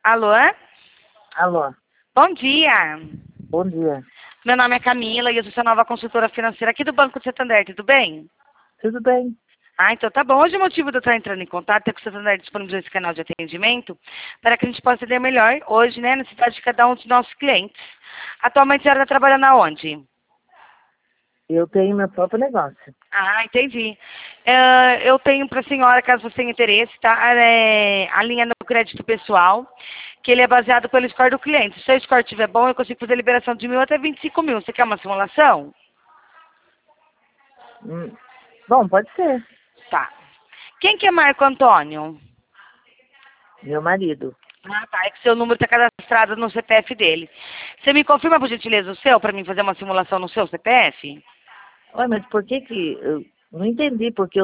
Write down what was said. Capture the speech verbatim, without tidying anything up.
Alô? Alô, Bom dia. bom dia. Meu nome é Camila e eu sou sua nova consultora financeira aqui do Banco de Santander, tudo bem? Tudo bem? Ah, então tá bom. Hoje o motivo de eu estar entrando em contato é que o Santander disponibilizou esse canal de atendimento para que a gente possa atender melhor hoje, né, na necessidade de cada um dos nossos clientes. Atualmente a senhora está trabalhando aonde? Eu tenho meu próprio negócio. Ah, entendi. Eh, eu tenho para a senhora, caso você tenha interesse, tá? É, a linha no crédito pessoal, que ele é baseado pelo score do cliente. Se o seu score estiver bom, eu consigo fazer liberação de mil até vinte e cinco mil. Você quer uma simulação? Hum, Bom, pode ser. Tá. Quem que é Marco Antônio? Meu marido. Ah, tá. É que seu número está cadastrado no C P F dele. Você me confirma, por gentileza, o seu, para mim fazer uma simulação no seu C P F? Ué, mas por que que... Eu não entendi porque